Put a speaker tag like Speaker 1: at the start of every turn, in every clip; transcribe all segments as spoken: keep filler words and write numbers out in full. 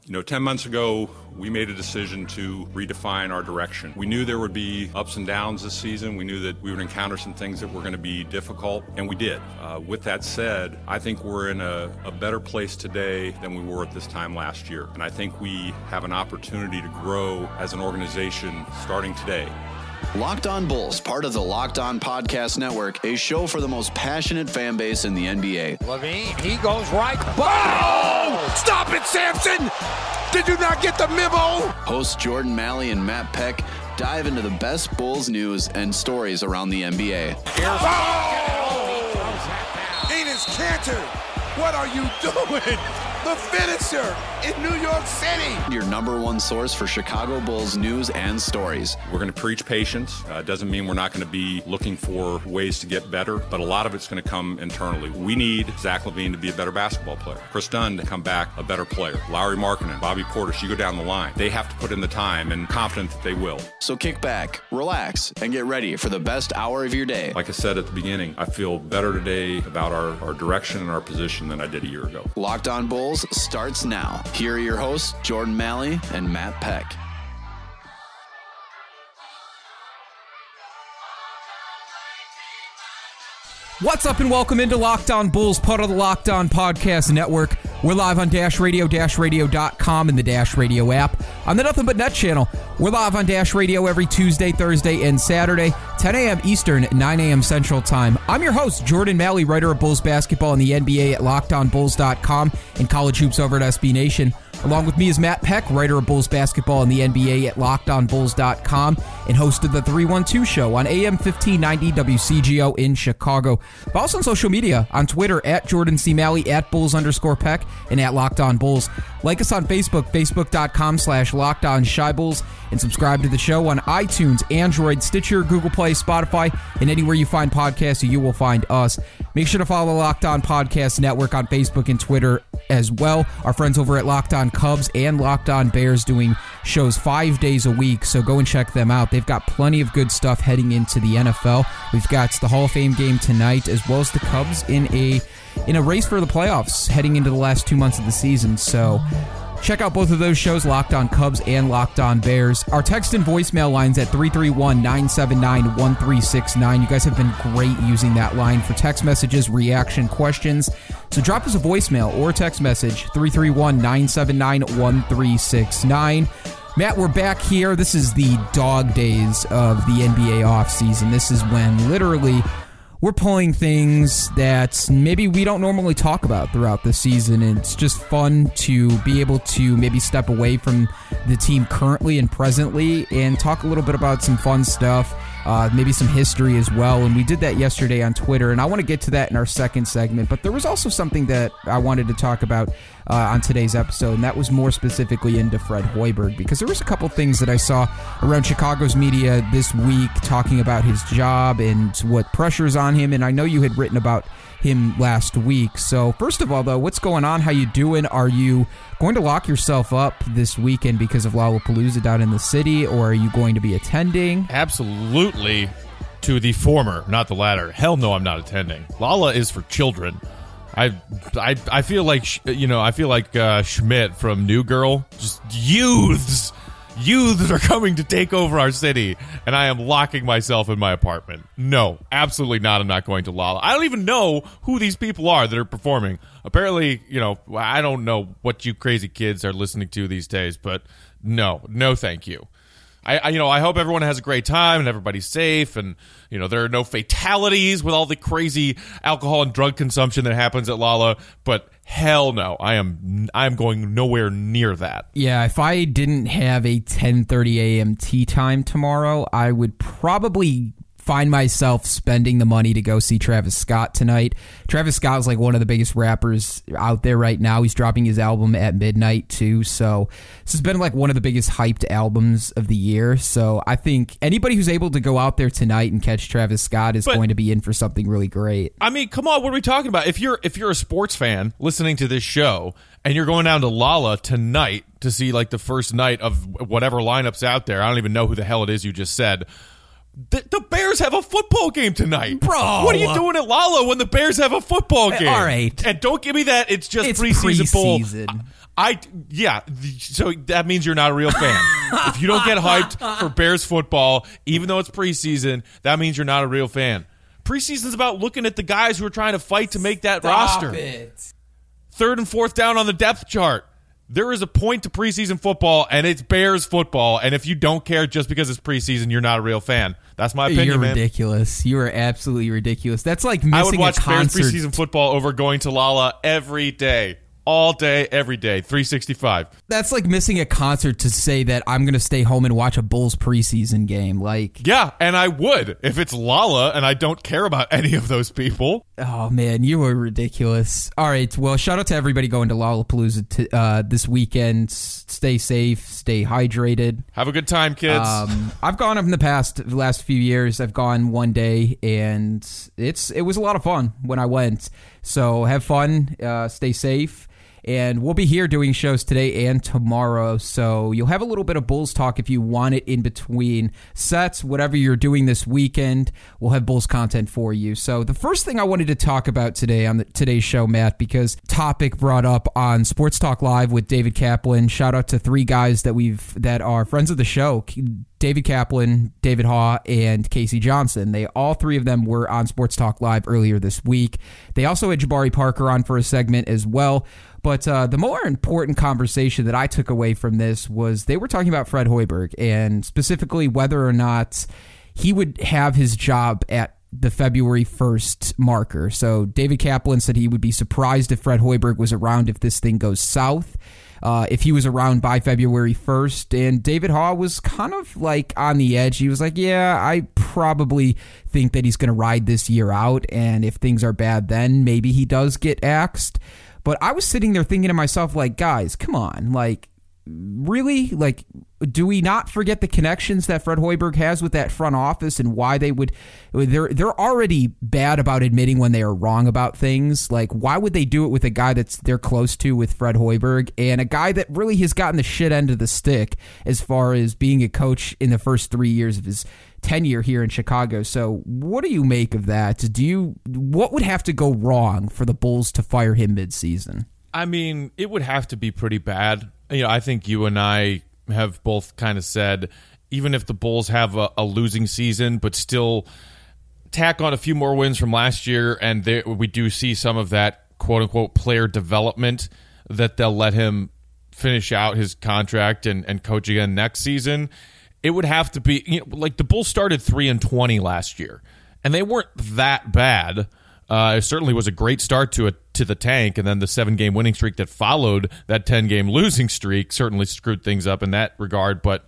Speaker 1: You know, ten months ago, we made a decision to redefine our direction. We knew there would be ups and downs this season. We knew that we would encounter some things that were going to be difficult, and we did. Uh, with that said, I think we're in a, a better place today than we were at this time last year. And I think we have an opportunity to grow as an organization starting today.
Speaker 2: Locked On Bulls, part of the Locked On Podcast Network, a show for the most passionate fan base in the N B A.
Speaker 3: LaVine, he goes right. Oh! Stop it, Samson! Did you not get the memo?
Speaker 2: Hosts Jordan Malley and Matt Peck dive into the best Bulls news and stories around the N B A.
Speaker 3: Oh! Enes Kanter, what are you doing? The finisher in New York City.
Speaker 2: Your number one source for Chicago Bulls news and stories.
Speaker 1: We're going to preach patience. Uh, doesn't mean we're not going to be looking for ways to get better, but a lot of it's going to come internally. We need Zach LaVine to be a better basketball player. Chris Dunn to come back a better player. Lauri Markkanen, Bobby Portis, you go down the line. They have to put in the time, and confident that they will.
Speaker 2: So kick back, relax, and get ready for the best hour of your day.
Speaker 1: Like I said at the beginning, I feel better today about our, our direction and our position than I did a year ago.
Speaker 2: Locked On Bulls starts now. Here are your hosts, Jordan Malley and Matt Peck.
Speaker 4: What's up and welcome into Locked On Bulls, part of the Locked On Podcast Network. We're live on Dash Radio, Dash Radio dot com, and the Dash Radio app. On the Nothing But Net channel, we're live on Dash Radio every Tuesday, Thursday, and Saturday, ten a.m. Eastern, nine a.m. Central Time. I'm your host, Jordan Malley, writer of Bulls basketball and the N B A at Locked On Bulls dot com and College Hoops over at S B Nation. Along with me is Matt Peck, writer of Bulls basketball and the N B A at Locked On Bulls dot com and host of the three one two Show on A M fifteen ninety W C G O in Chicago. Follow us on social media on Twitter at Jordan C. Malley, at Bulls underscore Peck, and at Locked On Bulls. Like us on Facebook, facebook dot com slash Locked On Shy Bulls, and subscribe to the show on iTunes, Android, Stitcher, Google Play, Spotify, and anywhere you find podcasts, you will find us. Make sure to follow Locked On Podcast Network on Facebook and Twitter as well. Our friends over at Locked On Cubs and Locked On Bears doing shows five days a week, so go and check them out. They've got plenty of good stuff heading into the N F L. We've got the Hall of Fame game tonight, as well as the Cubs in a in a race for the playoffs heading into the last two months of the season. So check out both of those shows, Locked On Cubs and Locked On Bears. Our text and voicemail lines at three three one, nine seven nine, one three six nine. You guys have been great using that line for text messages, reaction, questions. So drop us a voicemail or a text message, three three one, nine seven nine, one three six nine. Matt, we're back here. This is the dog days of the N B A offseason. This is when literally we're pulling things that maybe we don't normally talk about throughout the season, and it's just fun to be able to maybe step away from the team currently and presently and talk a little bit about some fun stuff, uh, maybe some history as well, and we did that yesterday on Twitter, and I want to get to that in our second segment, but there was also something that I wanted to talk about uh, on today's episode, and that was more specifically into Fred Hoiberg, because there was a couple things that I saw around Chicago's media this week talking about his job and what pressure's on him, and I know you had written about him last week. So first of all, though, what's going on? How you doing? Are you going to lock yourself up this weekend because of Lollapalooza down in the city, or are you going to be attending?
Speaker 5: Absolutely to the former, not the latter. Hell no, I'm not attending. Lolla is for children. I, I, I feel like, you know, I feel like uh, Schmidt from New Girl. Just youths. Youths are coming to take over our city, and I am locking myself in my apartment. No, absolutely not. I'm not going to Lolla. I don't even know who these people are that are performing. Apparently, you know, I don't know what you crazy kids are listening to these days, but no, no thank you. I, I, you know, I hope everyone has a great time and everybody's safe, and you know there are no fatalities with all the crazy alcohol and drug consumption that happens at Lolla. But hell no, I am I am going nowhere near that.
Speaker 4: Yeah, if I didn't have a ten thirty a.m. tea time tomorrow, I would probably find myself spending the money to go see Travis Scott tonight. Travis Scott is like one of the biggest rappers out there right now. He's dropping his album at midnight too, so this has been like one of the biggest hyped albums of the year. So I think anybody who's able to go out there tonight and catch Travis Scott is but, going to be in for something really great.
Speaker 5: I mean, come on, what are we talking about? If you're if you're a sports fan listening to this show and you're going down to Lolla tonight to see like the first night of whatever lineups out there, I don't even know who the hell it is you just said. The, the Bears have a football game tonight.
Speaker 4: Bro.
Speaker 5: What are you doing at Lolla when the Bears have a football game?
Speaker 4: All right.
Speaker 5: And don't give me that it's just
Speaker 4: it's
Speaker 5: preseason,
Speaker 4: preseason.
Speaker 5: bowl. I yeah, so that means you're not a real fan. If you don't get hyped for Bears football, even though it's preseason, that means you're not a real fan. Preseason's about looking at the guys who are trying to fight to make that
Speaker 4: Stop
Speaker 5: roster.
Speaker 4: It.
Speaker 5: Third and fourth down on the depth chart. There is a point to preseason football, and it's Bears football. And if you don't care just because it's preseason, you're not a real fan. That's my opinion,
Speaker 4: You're
Speaker 5: man.
Speaker 4: ridiculous. You are absolutely ridiculous. That's like missing
Speaker 5: I would watch
Speaker 4: a concert.
Speaker 5: Bears preseason football over going to Lala every day. All day, every day, three sixty-five.
Speaker 4: That's like missing a concert to say that I'm going to stay home and watch a Bulls preseason game. Like,
Speaker 5: Yeah, and I would if it's Lala and I don't care about any of those people.
Speaker 4: oh man, you are ridiculous. All right, well, shout out to everybody going to Lollapalooza t- uh, this weekend. S- Stay safe, stay hydrated.
Speaker 5: Have a good time, kids.
Speaker 4: Um, I've gone in the past the last few years. I've gone one day, and it's it was a lot of fun when I went. So have fun, uh, stay safe. And we'll be here doing shows today and tomorrow, so you'll have a little bit of Bulls talk if you want it in between sets. Whatever you're doing this weekend, we'll have Bulls content for you. So the first thing I wanted to talk about today on the, today's show, Matt, because topic brought up on Sports Talk Live with David Kaplan. Shout out to three guys that we've that are friends of the show. David Kaplan, David Haw, and Casey Johnson. They all three of them were on Sports Talk Live earlier this week. They also had Jabari Parker on for a segment as well. But uh, the more important conversation that I took away from this was they were talking about Fred Hoiberg and specifically whether or not he would have his job at the February first marker. So David Kaplan said he would be surprised if Fred Hoiberg was around if this thing goes south. Uh, if he was around by February first. And David Haw was kind of like on the edge. He was like, yeah, I probably think that he's going to ride this year out. And if things are bad, then maybe he does get axed. But I was sitting there thinking to myself, like, guys, come on. Like, really? Like, do we not forget the connections that Fred Hoiberg has with that front office and why they would they're they're already bad about admitting when they are wrong about things. Like, why would they do it with a guy that's they're close to with Fred Hoiberg and a guy that really has gotten the shit end of the stick as far as being a coach in the first three years of his tenure here in Chicago? So what do you make of that? Do you what would have to go wrong for the Bulls to fire him midseason?
Speaker 5: I mean, it would have to be pretty bad. You know, I think you and I have both kind of said, even if the Bulls have a, a losing season, but still tack on a few more wins from last year, and they, we do see some of that quote-unquote player development, that they'll let him finish out his contract and, and coach again next season. It would have to be, you know, like the Bulls started three and twenty last year, and they weren't that bad. Uh, it certainly was a great start to a, to the tank, and then the seven-game winning streak that followed that ten-game losing streak certainly screwed things up in that regard. But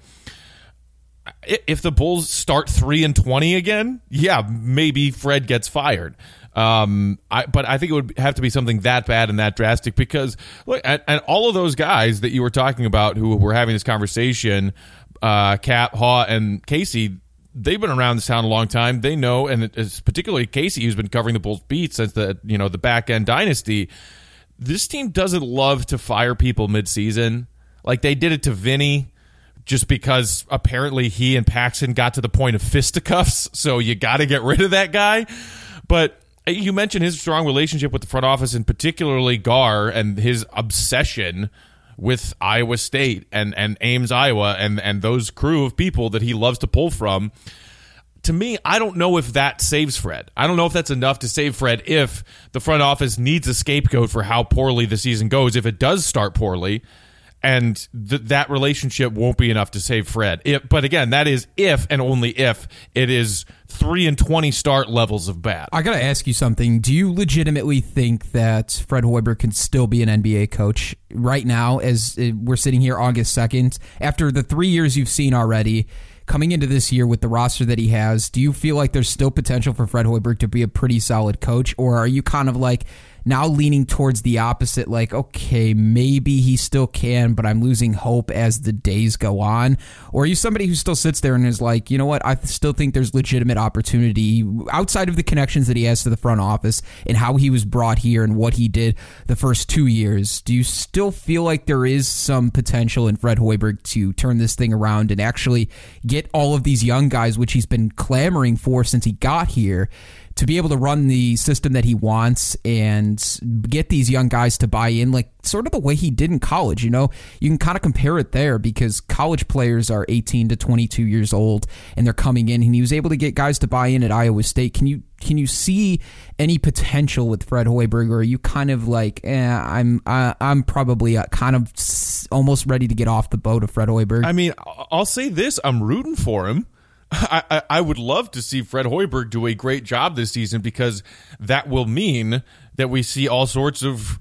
Speaker 5: if the Bulls start three and twenty again, yeah, maybe Fred gets fired. Um, I, but I think it would have to be something that bad and that drastic because, look, and, and all of those guys that you were talking about who were having this conversation, uh, Cap, Haw, and Casey, they've been around this town a long time. They know, and it's particularly Casey, who's been covering the Bulls beat since the you know the back end dynasty. This team doesn't love to fire people midseason. Like they did it to Vinny, just because apparently he and Paxson got to the point of fisticuffs. So you got to get rid of that guy. But you mentioned his strong relationship with the front office, and particularly Gar and his obsession with Iowa State and, and Ames, Iowa, and, and those crew of people that he loves to pull from. To me, I don't know if that saves Fred. I don't know if that's enough to save Fred if the front office needs a scapegoat for how poorly the season goes, if it does start poorly, and th- that relationship won't be enough to save Fred. If, but again, that is if and only if it is three and twenty start levels of bad.
Speaker 4: I got to ask you something. Do you legitimately think that Fred Hoiberg can still be an N B A coach right now as we're sitting here August second? After the three years you've seen already, coming into this year with the roster that he has, do you feel like there's still potential for Fred Hoiberg to be a pretty solid coach? Or are you kind of like now leaning towards the opposite, like, okay, maybe he still can, but I'm losing hope as the days go on? Or are you somebody who still sits there and is like, you know what, I still think there's legitimate opportunity outside of the connections that he has to the front office and how he was brought here and what he did the first two years? Do you still feel like there is some potential in Fred Hoiberg to turn this thing around and actually get all of these young guys, which he's been clamoring for since he got here, to be able to run the system that he wants and get these young guys to buy in, like sort of the way he did in college. You know, you can kind of compare it there because college players are eighteen to twenty-two years old and they're coming in, and he was able to get guys to buy in at Iowa State. Can you can you see any potential with Fred Hoiberg, or are you kind of like, eh, I'm I, I'm probably uh, kind of almost ready to get off the boat of Fred Hoiberg?
Speaker 5: I mean, I'll say this: I'm rooting for him. I, I, I would love to see Fred Hoiberg do a great job this season, because that will mean that we see all sorts of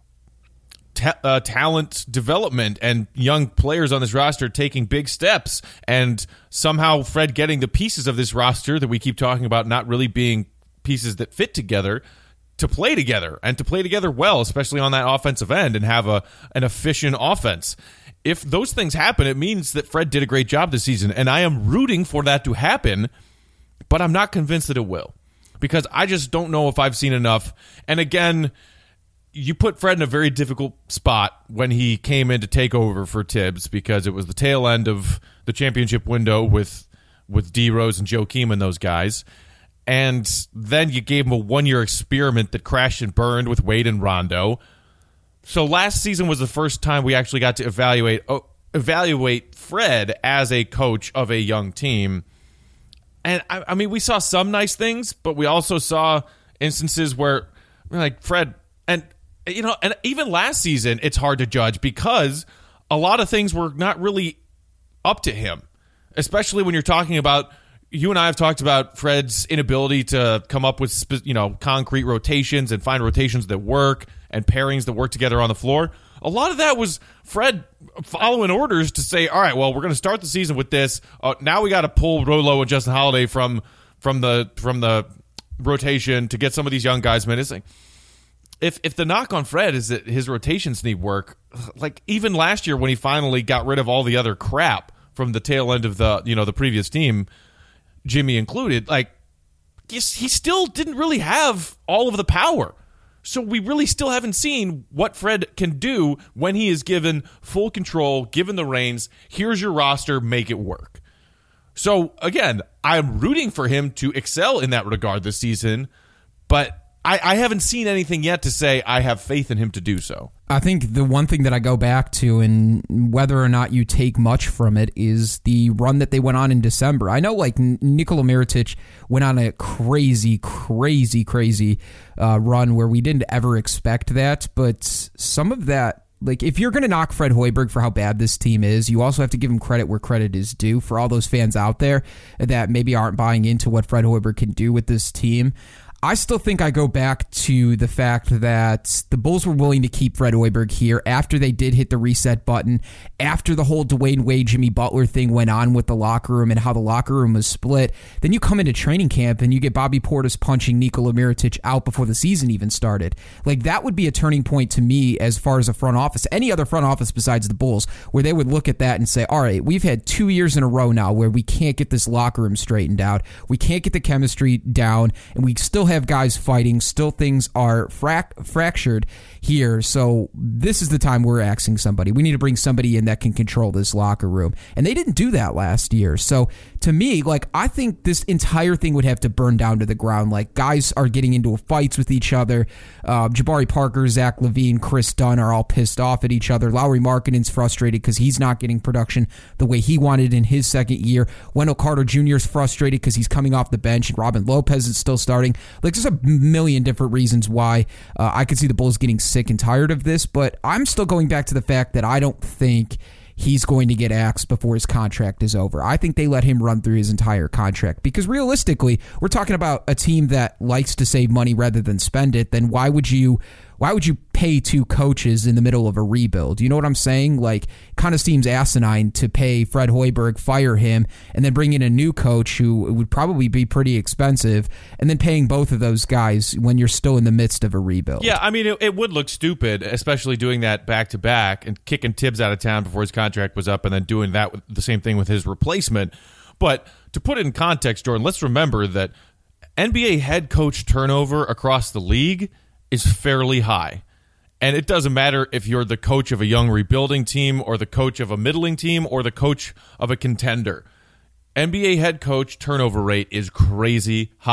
Speaker 5: ta- uh, talent development and young players on this roster taking big steps, and somehow Fred getting the pieces of this roster that we keep talking about not really being pieces that fit together to play together and to play together well, especially on that offensive end, and have a an efficient offense. If those things happen, it means that Fred did a great job this season, and I am rooting for that to happen, but I'm not convinced that it will, because I just don't know if I've seen enough. And again, you put Fred in a very difficult spot when he came in to take over for Tibbs, because it was the tail end of the championship window with with D Rose and Joakim and those guys. And then you gave him a one-year experiment that crashed and burned with Wade and Rondo. So last season was the first time we actually got to evaluate oh, evaluate Fred as a coach of a young team. And, I, I mean, we saw some nice things, but we also saw instances where, like, Fred, and, you know, and even last season, it's hard to judge because a lot of things were not really up to him, especially when you're talking about, you and I have talked about Fred's inability to come up with, you know, concrete rotations and find rotations that work and pairings that work together on the floor. A lot of that was Fred following orders to say, all right, well, we're going to start the season with this. Uh, now we got to pull Rolo and Justin Holiday from from the from the rotation to get some of these young guys menacing. If if the knock on Fred is that his rotations need work, like even last year when he finally got rid of all the other crap from the tail end of the, you know, the previous team, Jimmy included, like he still didn't really have all of the power. So we really still haven't seen what Fred can do when he is given full control, given the reins. Here's your roster, make it work. So again, I'm rooting for him to excel in that regard this season, but I, I haven't seen anything yet to say I have faith in him to do so.
Speaker 4: I think the one thing that I go back to, and whether or not you take much from it, is the run that they went on in December. I know, like, Nikola Mirotic went on a crazy, crazy, crazy uh, run where we didn't ever expect that, but some of that, like, if you're going to knock Fred Hoiberg for how bad this team is, you also have to give him credit where credit is due. For all those fans out there that maybe aren't buying into what Fred Hoiberg can do with this team, I still think I go back to the fact that the Bulls were willing to keep Fred Hoiberg here after they did hit the reset button, after the whole Dwayne Wade, Jimmy Butler thing went on with the locker room and how the locker room was split. Then you come into training camp and you get Bobby Portis punching Nikola Mirotic out before the season even started. Like, that would be a turning point to me as far as a front office, any other front office besides the Bulls, where they would look at that and say, all right, we've had two years in a row now where we can't get this locker room straightened out. We can't get the chemistry down, and we still have have guys fighting, still things are frac- fractured here, so this is the time we're axing somebody. We need to bring somebody in that can control this locker room, and they didn't do that last year. So to me, like, I think this entire thing would have to burn down to the ground. Like, guys are getting into fights with each other. uh, Jabari Parker, Zach LaVine, Chris Dunn are all pissed off at each other. Lauri Markkanen's frustrated because he's not getting production the way he wanted in his second year. Wendell Carter Junior is frustrated because he's coming off the bench, and Robin Lopez is still starting. Like, there's a million different reasons why uh, I could see the Bulls getting sick and tired of this, but I'm still going back to the fact that I don't think he's going to get axed before his contract is over. I think they let him run through his entire contract, because realistically, we're talking about a team that likes to save money rather than spend it. Then why would you why would you pay two coaches in the middle of a rebuild? You know what I'm saying? Like, kind of seems asinine to pay Fred Hoiberg, fire him, and then bring in a new coach who would probably be pretty expensive, and then paying both of those guys when you're still in the midst of a rebuild.
Speaker 5: Yeah, I mean, it, it would look stupid, especially doing that back-to-back and kicking Tibbs out of town before his contract was up and then doing that with the same thing with his replacement. But to put it in context, Jordan, let's remember that N B A head coach turnover across the league is fairly high. And it doesn't matter if you're the coach of a young rebuilding team or the coach of a middling team or the coach of a contender. N B A head coach turnover rate is crazy high.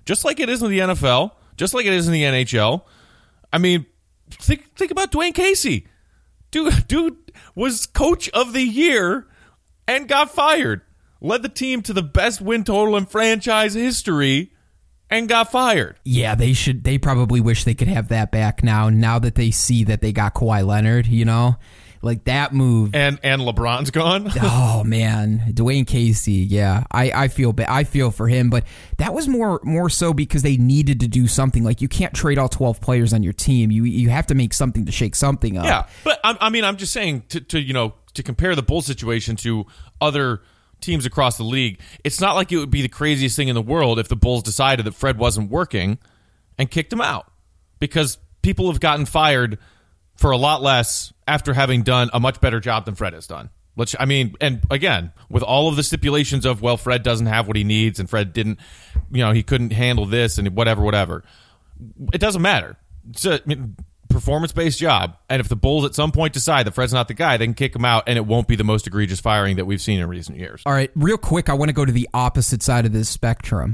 Speaker 5: just like it is in the N F L, just like it is in the N H L. I mean, think think about Dwayne Casey. Dude, dude was coach of the year and got fired. Led the team to the best win total in franchise history and got fired.
Speaker 4: Yeah, they should. They probably wish they could have that back now. Now that they see that they got Kawhi Leonard, you know, like that move.
Speaker 5: And and LeBron's gone.
Speaker 4: Oh man, Dwayne Casey. Yeah, I, I feel ba- I feel for him, but that was more more so because they needed to do something. Like you can't trade all twelve players on your team. You you have to make something to shake something up.
Speaker 5: Yeah, but I, I mean, I'm just saying to, to you know to compare the Bulls situation to other teams across the league, it's not like it would be the craziest thing in the world if the Bulls decided that Fred wasn't working and kicked him out, because people have gotten fired for a lot less after having done a much better job than Fred has done. Which, I mean, and again, with all of the stipulations of, well, Fred doesn't have what he needs and Fred didn't, you know, he couldn't handle this and whatever, whatever. It doesn't matter. It's a I mean, performance-based job, and if the Bulls at some point decide that Fred's not the guy, they can kick him out, and it won't be the most egregious firing that we've seen in recent years.
Speaker 4: All right, real quick, I want to go to the opposite side of this spectrum.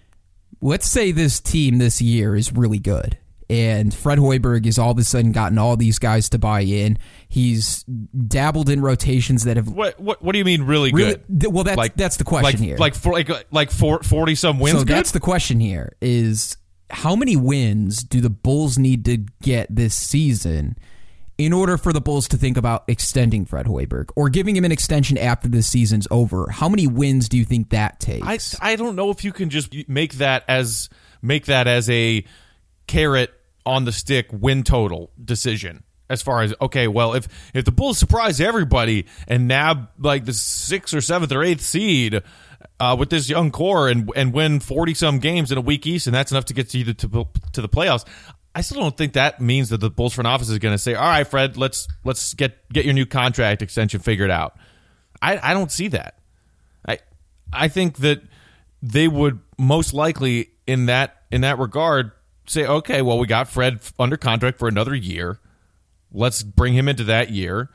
Speaker 4: Let's say this team this year is really good, and Fred Hoiberg has all of a sudden gotten all these guys to buy in. He's dabbled in rotations that have...
Speaker 5: What What, what do you mean really,
Speaker 4: really
Speaker 5: good?
Speaker 4: Well, that's,
Speaker 5: like,
Speaker 4: that's the question
Speaker 5: like,
Speaker 4: here.
Speaker 5: Like, for, like, like forty-some wins
Speaker 4: So
Speaker 5: good?
Speaker 4: that's the question here is... How many wins do the Bulls need to get this season in order for the Bulls to think about extending Fred Hoiberg or giving him an extension after the season's over? How many wins do you think that takes?
Speaker 5: I, I don't know if you can just make that as make that as a carrot on the stick win total decision. As far as, okay, well, if if the Bulls surprise everybody and nab like the sixth or seventh or eighth seed uh, with this young core and and win forty some games in a week each, and that's enough to get to you to, to the playoffs, I still don't think that means that the Bulls front office is going to say, all right, Fred, let's let's get get your new contract extension figured out. I, I don't see that. I I think that they would most likely in that in that regard say, okay, well, we got Fred under contract for another year. Let's bring him into that year.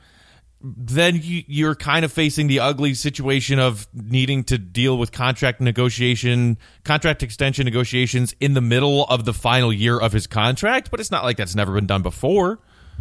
Speaker 5: Then you, you're kind of facing the ugly situation of needing to deal with contract negotiation, contract extension negotiations in the middle of the final year of his contract, but it's not like that's never been done before.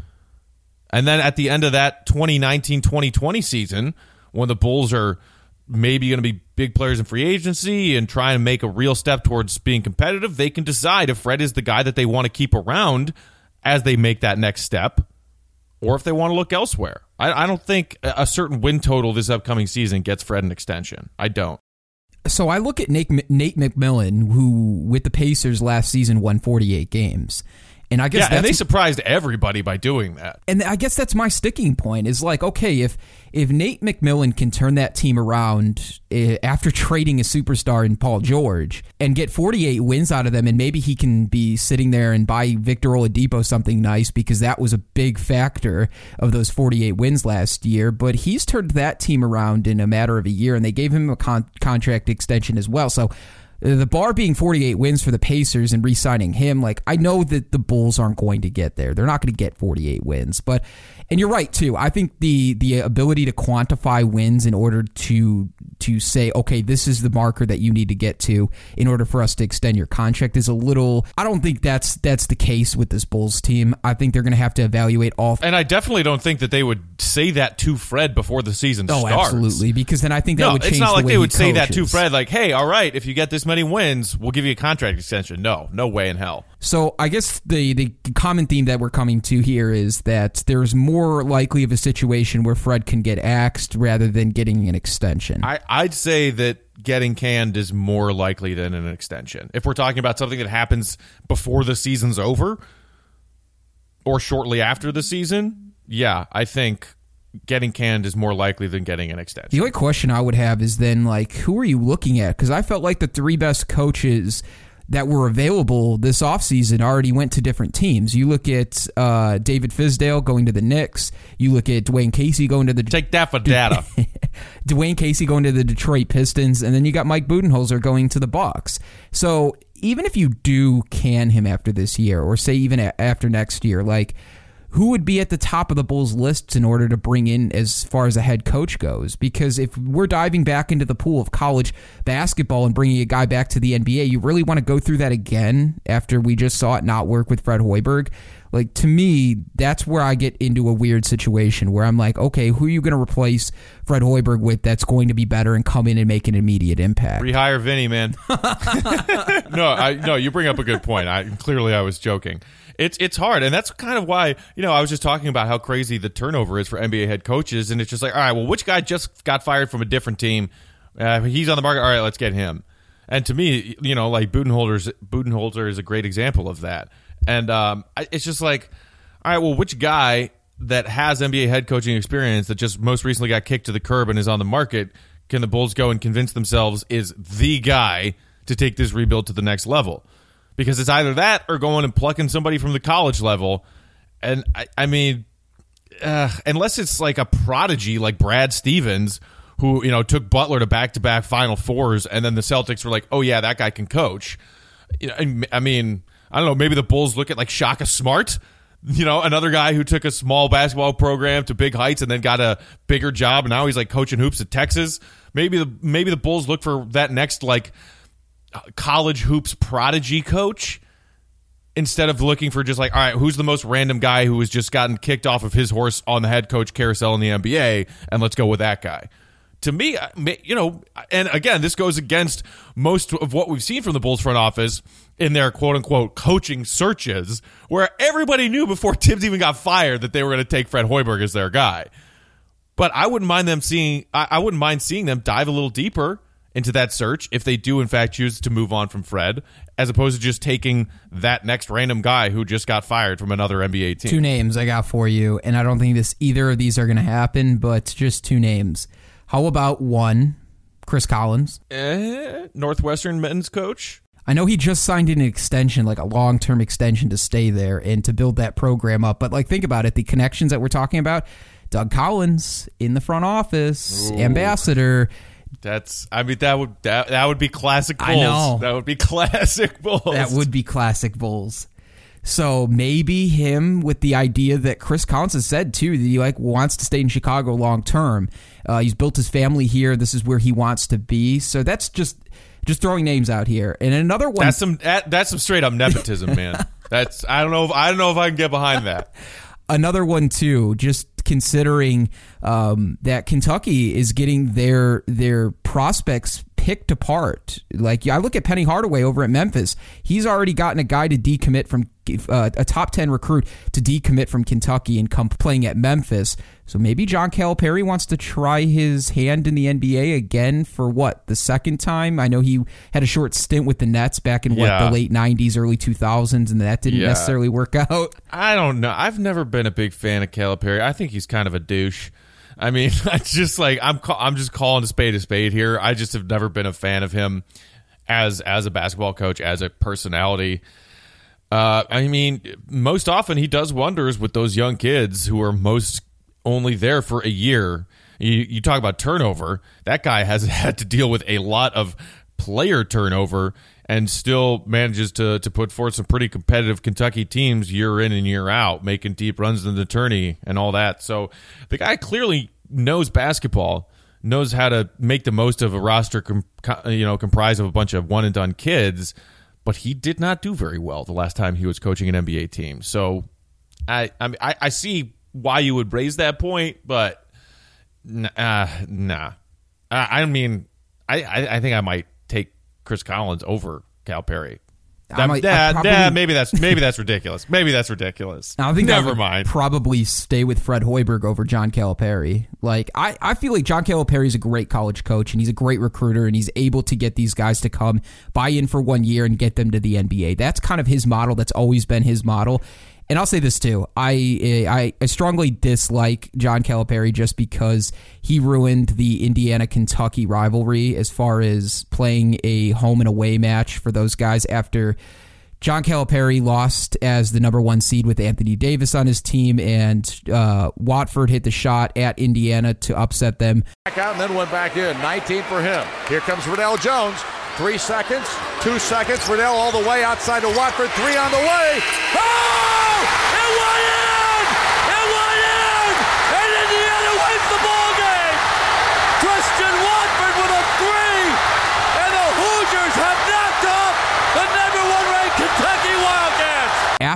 Speaker 5: And then at the end of that twenty nineteen twenty twenty season, when the Bulls are maybe going to be big players in free agency and try and make a real step towards being competitive, they can decide if Fred is the guy that they want to keep around as they make that next step, or if they want to look elsewhere. I, I don't think a certain win total this upcoming season gets Fred an extension. I don't.
Speaker 4: So I look at Nate, Nate McMillan, who with the Pacers last season won forty-eight games. And I guess
Speaker 5: yeah,
Speaker 4: that's,
Speaker 5: and they surprised everybody by doing that.
Speaker 4: And I guess that's my sticking point is like, okay, if if Nate McMillan can turn that team around uh, after trading a superstar in Paul George and get forty-eight wins out of them, and maybe he can be sitting there and buy Victor Oladipo something nice because that was a big factor of those forty-eight wins last year. But he's turned that team around in a matter of a year, and they gave him a con- contract extension as well. So the bar being forty-eight wins for the Pacers and re-signing him, like, I know that the Bulls aren't going to get there. They're not going to get forty-eight wins. But, and you're right, too. I think the the ability to quantify wins in order to to say, okay, this is the marker that you need to get to in order for us to extend your contract is a little, I don't think that's that's the case with this Bulls team. I think they're going to have to evaluate all.
Speaker 5: And I definitely don't think that they would say that to Fred before the season
Speaker 4: oh,
Speaker 5: starts.
Speaker 4: Oh, absolutely, because then I think that
Speaker 5: no,
Speaker 4: would change
Speaker 5: it's not
Speaker 4: the
Speaker 5: like
Speaker 4: way
Speaker 5: they would
Speaker 4: he
Speaker 5: say that
Speaker 4: coaches.
Speaker 5: to Fred, like, hey, all right, if you get this many wins, we'll give you a contract extension. No, no way in hell.
Speaker 4: So I guess the, the common theme that we're coming to here is that there's more likely of a situation where Fred can get axed rather than getting an extension.
Speaker 5: I, I'd say that getting canned is more likely than an extension. If we're talking about something that happens before the season's over or shortly after the season, yeah, I think getting canned is more likely than getting an extension.
Speaker 4: The only question I would have is then, like, who are you looking at? Because I felt like the three best coaches that were available this offseason already went to different teams. You look at uh, David Fizdale going to the Knicks. You look at Dwayne Casey going to the...
Speaker 5: Take that for data.
Speaker 4: Dwayne Casey going to the Detroit Pistons, and then you got Mike Budenholzer going to the Bucks. So even if you do can him after this year, or say even a- after next year, like, who would be at the top of the Bulls lists in order to bring in as far as a head coach goes? Because if we're diving back into the pool of college basketball and bringing a guy back to the N B A, you really want to go through that again after we just saw it not work with Fred Hoiberg? Like, to me, that's where I get into a weird situation where I'm like, okay, who are you going to replace Fred Hoiberg with that's going to be better and come in and make an immediate impact?
Speaker 5: Rehire Vinny, man. no, I no, you bring up a good point. I clearly I was joking. It's it's hard, and that's kind of why, you know, I was just talking about how crazy the turnover is for N B A head coaches, and it's just like, all right, well, which guy just got fired from a different team? Uh, he's on the market. All right, let's get him. And to me, you know, like Budenholzer's Budenholzer is a great example of that. And um, it's just like, all right, well, which guy that has N B A head coaching experience that just most recently got kicked to the curb and is on the market can the Bulls go and convince themselves is the guy to take this rebuild to the next level? Because it's either that or going and plucking somebody from the college level. And, I, I mean, uh, unless it's like a prodigy like Brad Stevens, who, you know, took Butler to back-to-back Final Fours, and then the Celtics were like, oh, yeah, that guy can coach. You know, I mean, I don't know, maybe the Bulls look at like Shaka Smart, you know, another guy who took a small basketball program to big heights and then got a bigger job, and now he's like coaching hoops at Texas. Maybe the maybe the Bulls look for that next like college hoops prodigy coach instead of looking for just like, all right, who's the most random guy who has just gotten kicked off of his horse on the head coach carousel in the N B A, and let's go with that guy. To me, you know, and again, this goes against most of what we've seen from the Bulls front office in their quote-unquote coaching searches, where everybody knew before Tibbs even got fired that they were going to take Fred Hoiberg as their guy. But I wouldn't mind them seeing, I, I wouldn't mind seeing them dive a little deeper into that search if they do in fact choose to move on from Fred, as opposed to just taking that next random guy who just got fired from another N B A team.
Speaker 4: Two names I got for you, and I don't think this either of these are going to happen, but just two names. How about one, Chris Collins?
Speaker 5: Eh, Northwestern men's coach.
Speaker 4: I know he just signed an extension, like a long-term extension to stay there and to build that program up. But like, think about it, the connections that we're talking about, Doug Collins in the front office, Ooh. ambassador.
Speaker 5: That's, I mean, that would that, that would be classic Bulls.
Speaker 4: I know.
Speaker 5: That would be classic Bulls.
Speaker 4: That would be classic Bulls. So maybe him with the idea that Chris Collins has said too, that he like wants to stay in Chicago long term. Uh, he's built his family here. This is where he wants to be. So that's just just throwing names out here. And another one,
Speaker 5: that's some that, that's some straight up nepotism, man. That's I don't know if I don't know if I can get behind that.
Speaker 4: Another one too, just considering um, that Kentucky is getting their their prospects picked apart. Like, I look at Penny Hardaway over at Memphis. He's already gotten a guy to decommit from uh, a top ten recruit to decommit from Kentucky and come playing at Memphis. So maybe John Calipari wants to try his hand in the N B A again for what, the second time? I know he had a short stint with the Nets back in what,
Speaker 5: yeah.
Speaker 4: the late nineties, early two thousands, and that didn't
Speaker 5: yeah.
Speaker 4: necessarily work out.
Speaker 5: I don't know. I've never been a big fan of Calipari. I think he's kind of a douche. I mean, I just like I'm I'm just calling a spade a spade here. I just have never been a fan of him as as a basketball coach, as a personality. Uh, I mean, most often he does wonders with those young kids who are most only there for a year. You, you talk about turnover. That guy has had to deal with a lot of player turnover and still manages to to put forth some pretty competitive Kentucky teams year in and year out, making deep runs in the tourney and all that. So the guy clearly knows basketball, knows how to make the most of a roster com- you know, comprised of a bunch of one-and-done kids, but he did not do very well the last time he was coaching an N B A team. So I I, mean, I, I see why you would raise that point, but uh, nah. I, I mean, I, I, I think I might take Chris Collins over Calipari. That,
Speaker 4: might,
Speaker 5: that,
Speaker 4: probably,
Speaker 5: that, maybe that's maybe that's ridiculous. Maybe that's ridiculous.
Speaker 4: I think
Speaker 5: Never
Speaker 4: I would
Speaker 5: mind.
Speaker 4: Probably stay with Fred Hoiberg over John Calipari. Like I, I feel like John Calipari is a great college coach and he's a great recruiter and he's able to get these guys to come buy in for one year and get them to the N B A. That's kind of his model. That's always been his model. And I'll say this too, I, I I strongly dislike John Calipari just because he ruined the Indiana-Kentucky rivalry as far as playing a home and away match for those guys after John Calipari lost as the number one seed with Anthony Davis on his team, and uh, Watford hit the shot at Indiana to upset them.
Speaker 6: Back out and then went back in. nineteen for him. Here comes Riddell Jones. Three seconds, two seconds. Riddell all the way outside to Watford. Three on the way. Oh! It went in!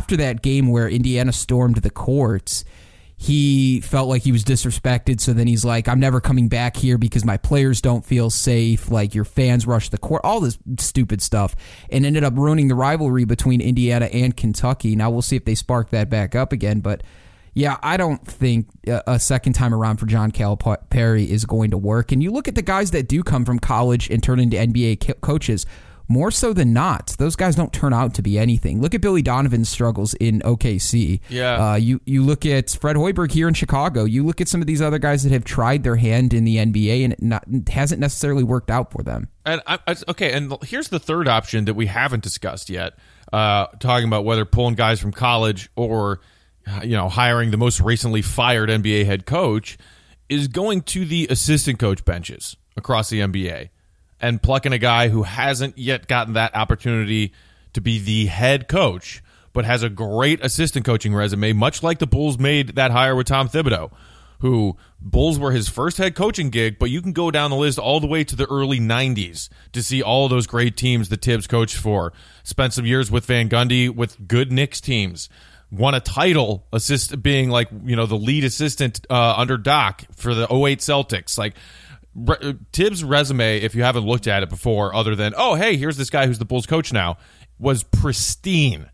Speaker 4: after that game where Indiana stormed the courts, he felt like he was disrespected. So then he's like, I'm never coming back here because my players don't feel safe. Like, your fans rush the court, all this stupid stuff, and ended up ruining the rivalry between Indiana and Kentucky. Now we'll see if they spark that back up again. But yeah, I don't think a second time around for John Calipari is going to work. And you look at the guys that do come from college and turn into N B A coaches, more so than not, those guys don't turn out to be anything. Look at Billy Donovan's struggles in O K C.
Speaker 5: Yeah.
Speaker 4: Uh, you you look at Fred Hoiberg here in Chicago. You look at some of these other guys that have tried their hand in the N B A, and it, not, it hasn't necessarily worked out for them.
Speaker 5: And I, I, okay, and here's the third option that we haven't discussed yet. Uh, talking about whether pulling guys from college or, you know, hiring the most recently fired N B A head coach is going to the assistant coach benches across the N B A. And plucking a guy who hasn't yet gotten that opportunity to be the head coach, but has a great assistant coaching resume, much like the Bulls made that hire with Tom Thibodeau, who Bulls were his first head coaching gig, but you can go down the list all the way to the early nineties to see all of those great teams that Tibbs coached for. Spent some years with Van Gundy with good Knicks teams. Won a title assist being like, you know, the lead assistant uh, under Doc for the oh eight Celtics. Like, Tibbs' resume, if you haven't looked at it before, other than, oh, hey, here's this guy who's the Bulls coach now, was pristine.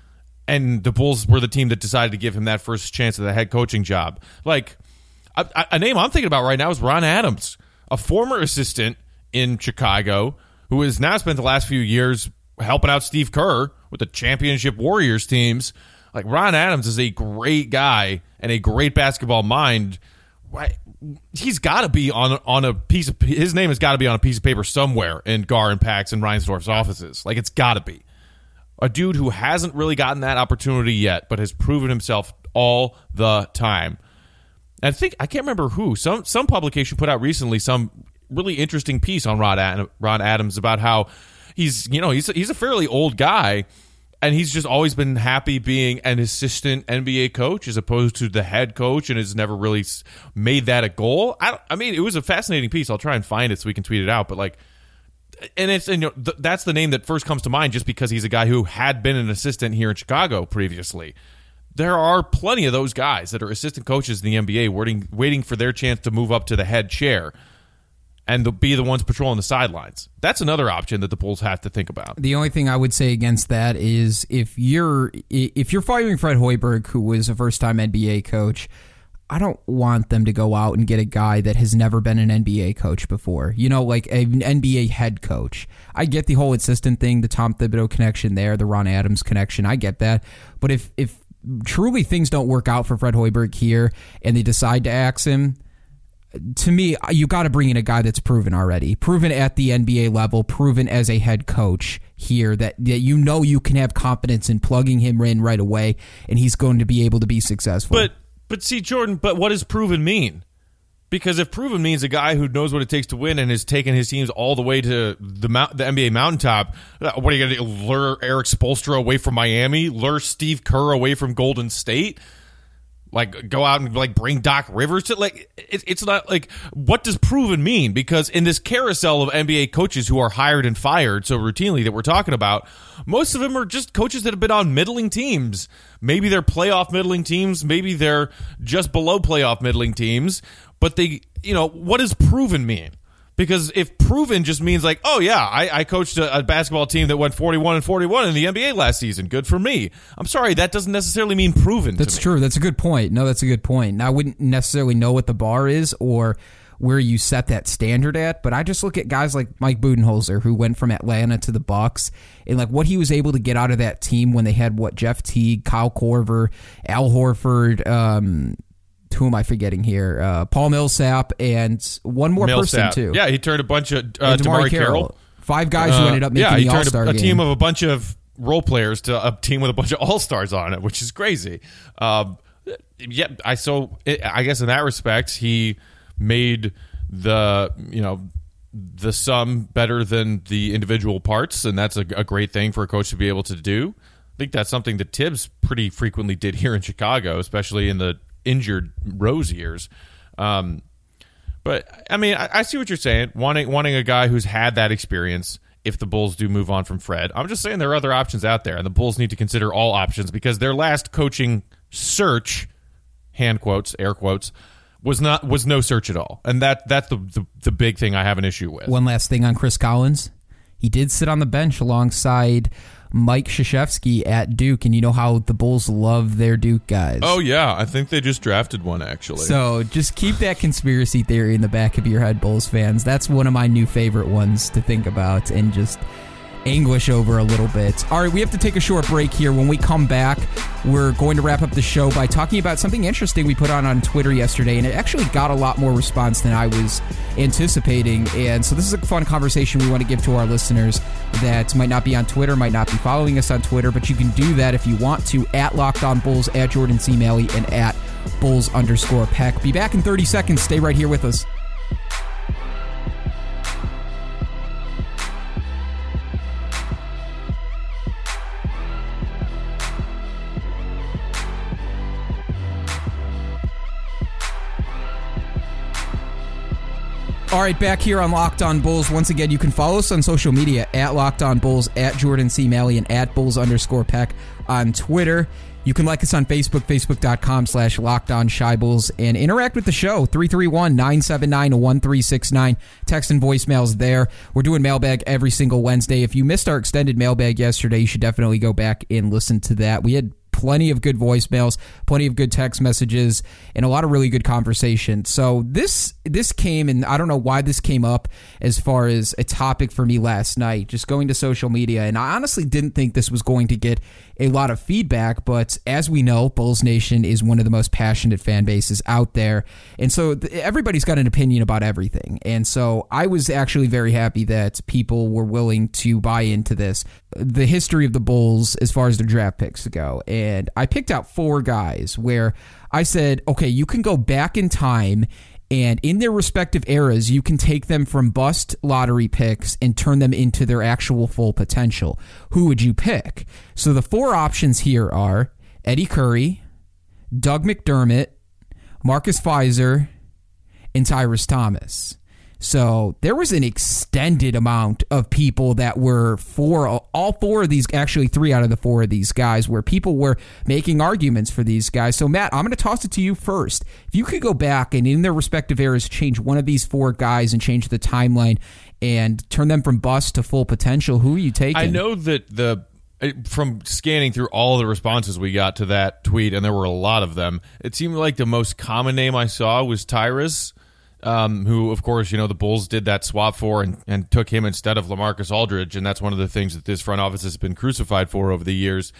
Speaker 5: And the Bulls were the team that decided to give him that first chance at the head coaching job. Like, a, a name I'm thinking about right now is Ron Adams, a former assistant in Chicago who has now spent the last few years helping out Steve Kerr with the championship Warriors teams. Like, Ron Adams is a great guy and a great basketball mind. Right? He's got to be on on a piece of his name has got to be on a piece of paper somewhere in Gar and Pax and Reinsdorf's offices. Like, it's got to be a dude who hasn't really gotten that opportunity yet, but has proven himself all the time. And I think I can't remember who some some publication put out recently some really interesting piece on Ron Ad, Ron Adams about how he's you know he's he's a fairly old guy. And he's just always been happy being an assistant N B A coach as opposed to the head coach, and has never really made that a goal. I, I mean, it was a fascinating piece. I'll try and find it so we can tweet it out. But like, and it's and, you know, th- that's the name that first comes to mind, just because he's a guy who had been an assistant here in Chicago previously. There are plenty of those guys that are assistant coaches in the N B A waiting waiting for their chance to move up to the head chair and they'll be the ones patrolling the sidelines. That's another option that the Bulls have to think about.
Speaker 4: The only thing I would say against that is if you're if you're firing Fred Hoiberg, who was a first-time N B A coach, I don't want them to go out and get a guy that has never been an N B A coach before. You know, like an N B A head coach. I get the whole assistant thing, the Tom Thibodeau connection there, the Ron Adams connection. I get that. But if if truly things don't work out for Fred Hoiberg here and they decide to axe him, to me, you got to bring in a guy that's proven already, proven at the N B A level, proven as a head coach here, that, that you know you can have confidence in plugging him in right away, and he's going to be able to be successful.
Speaker 5: But but see, Jordan, but what does proven mean? Because if proven means a guy who knows what it takes to win and has taken his teams all the way to the mount, the N B A mountaintop, what are you going to do? Lure Eric Spoelstra away from Miami? Lure Steve Kerr away from Golden State? Like, go out and, like, bring Doc Rivers to, like, it, it's not, like, what does proven mean? Because in this carousel of N B A coaches who are hired and fired so routinely that we're talking about, most of them are just coaches that have been on middling teams. Maybe they're playoff middling teams. Maybe they're just below playoff middling teams. But they, you know, what does proven mean? Because if proven just means like, oh, yeah, I, I coached a, a basketball team that went forty-one and forty-one in the N B A last season. Good for me. I'm sorry, that doesn't necessarily mean proven.
Speaker 4: That's
Speaker 5: to me.
Speaker 4: true. That's a good point. No, that's a good point. Now, I wouldn't necessarily know what the bar is or where you set that standard at, but I just look at guys like Mike Budenholzer, who went from Atlanta to the Bucks, and like what he was able to get out of that team when they had, what, Jeff Teague, Kyle Korver, Al Horford, um... who am I forgetting here? Uh, Paul Millsap and one more
Speaker 5: Millsap.
Speaker 4: person, too.
Speaker 5: Yeah, he turned a bunch of uh, DeMarre Carroll. Carroll.
Speaker 4: Five guys who ended up making
Speaker 5: uh, yeah,
Speaker 4: the All-Star
Speaker 5: game. Yeah, he turned a, a team
Speaker 4: game.
Speaker 5: of a bunch of role players to a team with a bunch of All-Stars on it, which is crazy. Um, yeah, I so it, I guess in that respect, he made the, you know, the sum better than the individual parts, and that's a, a great thing for a coach to be able to do. I think that's something that Tibbs pretty frequently did here in Chicago, especially in the injured Rose years. Um, but I mean, I, I see what you're saying. Wanting wanting a guy who's had that experience if the Bulls do move on from Fred. I'm just saying there are other options out there, and the Bulls need to consider all options because their last coaching search, hand quotes, air quotes, was not was no search at all. And that that's the, the, the big thing I have an issue with.
Speaker 4: One last thing on Chris Collins. He did sit on the bench alongside Mike Krzyzewski at Duke, and you know how the Bulls love their Duke guys.
Speaker 5: Oh, yeah. I think they just drafted one, actually.
Speaker 4: So just keep that conspiracy theory in the back of your head, Bulls fans. That's one of my new favorite ones to think about and just anguish over a little bit. All right, we have to take a short break here. When we come back, we're going to wrap up the show by talking about something interesting we put on on Twitter yesterday, and it actually got a lot more response than I was anticipating. And so this is a fun conversation we want to give to our listeners that might not be on Twitter, might not be following us on Twitter, but you can do that if you want to at Locked On Bulls, at Jordan C. Malley, and at Bulls underscore Peck. Be back in thirty seconds. Stay right here with us. All right, back here on Locked On Bulls. Once again, you can follow us on social media at Locked On Bulls, at Jordan C. Malley, and at Bulls underscore Peck on Twitter. You can like us on Facebook, facebook.com slash Locked On Shy Bulls, and interact with the show, three three one, nine seven nine, one three six nine. Text and voicemails there. We're doing mailbag every single Wednesday. If you missed our extended mailbag yesterday, you should definitely go back and listen to that. We had plenty of good voicemails, plenty of good text messages, and a lot of really good conversation. So this this came, and I don't know why this came up as far as a topic for me last night, just going to social media, and I honestly didn't think this was going to get a lot of feedback, but as we know, Bulls Nation is one of the most passionate fan bases out there, and so th- everybody's got an opinion about everything, and so I was actually very happy that people were willing to buy into this. The history of the Bulls as far as their draft picks go, and I picked out four guys where I said, okay, you can go back in time and in their respective eras, you can take them from bust lottery picks and turn them into their actual full potential. Who would you pick? So the four options here are Eddie Curry, Doug McDermott, Marcus Fizer, and Tyrus Thomas. So there was an extended amount of people that were for all four of these, actually three out of the four of these guys, where people were making arguments for these guys. So Matt, I'm going to toss it to you first. If you could go back and in their respective eras change one of these four guys and change the timeline and turn them from bust to full potential, who are you taking?
Speaker 5: I know that the from scanning through all the responses we got to that tweet, and there were a lot of them, it seemed like the most common name I saw was Tyrus. Um, who, of course, you know, the Bulls did that swap for and, and took him instead of LaMarcus Aldridge, and that's one of the things that this front office has been crucified for over the years.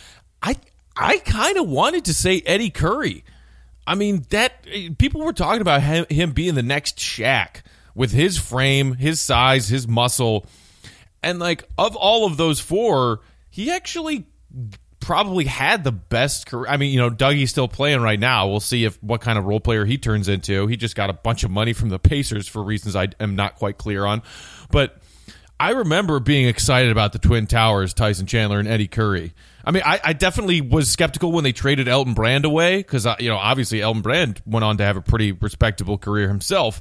Speaker 5: I I kind of wanted to say Eddie Curry. I mean, that people were talking about him, him being the next Shaq with his frame, his size, his muscle, and like of all of those four, he actually probably had the best career. I mean, you know, Dougie's still playing right now. We'll see if what kind of role player he turns into. He just got a bunch of money from the Pacers for reasons I am not quite clear on. But I remember being excited about the Twin Towers, Tyson Chandler and Eddie Curry. I mean, I, I definitely was skeptical when they traded Elton Brand away because, you know, obviously Elton Brand went on to have a pretty respectable career himself.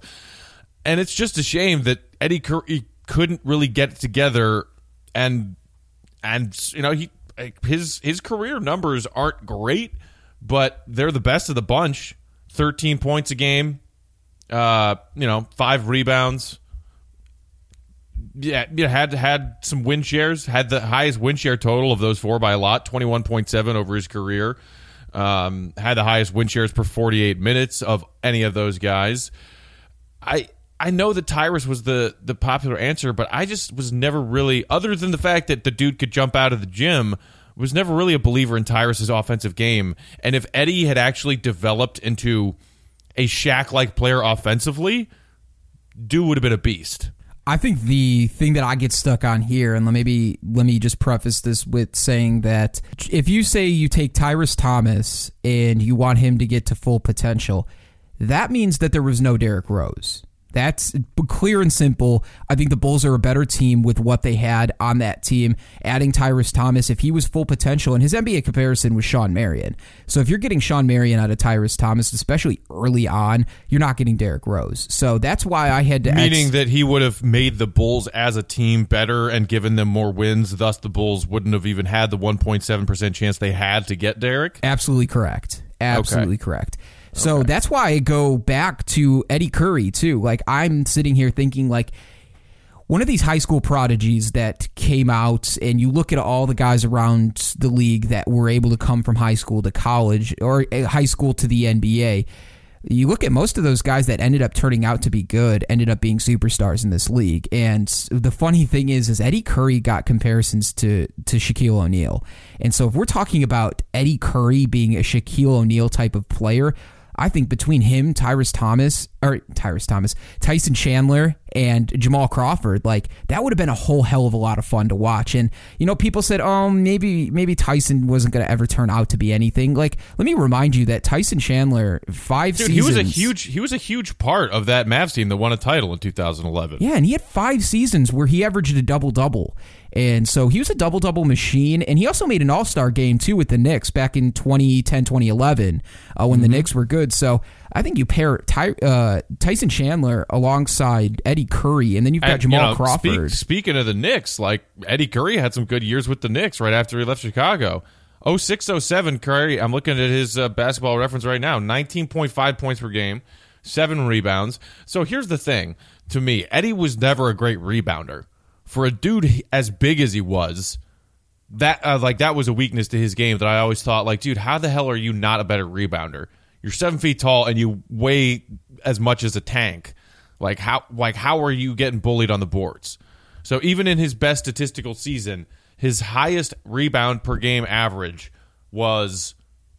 Speaker 5: And it's just a shame that Eddie Curry couldn't really get it together. And, and you know, he His his career numbers aren't great, but they're the best of the bunch. thirteen points a game, uh, you know, five rebounds. Yeah, you know, had had some win shares. Had the highest win share total of those four by a lot, twenty-one point seven over his career. Um, had the highest win shares per forty-eight minutes of any of those guys. I. I know that Tyrus was the, the popular answer, but I just was never really, other than the fact that the dude could jump out of the gym, was never really a believer in Tyrus's offensive game. And if Eddie had actually developed into a Shaq-like player offensively, dude would have been a beast.
Speaker 4: I think the thing that I get stuck on here, and maybe let me just preface this with saying that if you say you take Tyrus Thomas and you want him to get to full potential, that means that there was no Derrick Rose. That's clear and simple. I think the Bulls are a better team with what they had on that team. Adding Tyrus Thomas, if he was full potential, and his N B A comparison was Shawn Marion. So if you're getting Shawn Marion out of Tyrus Thomas, especially early on, you're not getting Derrick Rose. So that's why I had to...
Speaker 5: Meaning
Speaker 4: ex-
Speaker 5: that he would have made the Bulls as a team better and given them more wins, thus the Bulls wouldn't have even had the one point seven percent chance they had to get Derrick?
Speaker 4: Absolutely correct. Absolutely
Speaker 5: okay.
Speaker 4: correct. So
Speaker 5: okay.
Speaker 4: that's why I go back to Eddie Curry, too. Like, I'm sitting here thinking, like, one of these high school prodigies that came out, and you look at all the guys around the league that were able to come from high school to college, or high school to the N B A, you look at most of those guys that ended up turning out to be good, ended up being superstars in this league. And the funny thing is, is Eddie Curry got comparisons to, to Shaquille O'Neal. And so if we're talking about Eddie Curry being a Shaquille O'Neal type of player, I think between him, Tyrus Thomas, or Tyrus Thomas, Tyson Chandler, and Jamal Crawford, like, that would have been a whole hell of a lot of fun to watch. And, you know, people said, oh, maybe maybe Tyson wasn't going to ever turn out to be anything. Like, let me remind you that Tyson Chandler, five
Speaker 5: Dude,
Speaker 4: seasons...
Speaker 5: he was a huge he was a huge part of that Mavs team that won a title in two thousand eleven.
Speaker 4: Yeah, and he had five seasons where he averaged a double-double. And so he was a double-double machine, and he also made an all-star game, too, with the Knicks back in twenty ten, twenty eleven, uh, when mm-hmm. the Knicks were good. So I think you pair Ty, uh, Tyson Chandler alongside Eddie Curry, and then you've got
Speaker 5: and,
Speaker 4: Jamal
Speaker 5: you know,
Speaker 4: Crawford.
Speaker 5: Speak, speaking of the Knicks, like, Eddie Curry had some good years with the Knicks right after he left Chicago. oh six oh seven, Curry, I'm looking at his uh, basketball reference right now, nineteen point five points per game, seven rebounds. So here's the thing, to me, Eddie was never a great rebounder. For a dude as big as he was, that uh, like that was a weakness to his game that I always thought, like, dude, how the hell are you not a better rebounder? You're seven feet tall and you weigh as much as a tank. Like how like how are you getting bullied on the boards? So even in his best statistical season, his highest rebound per game average was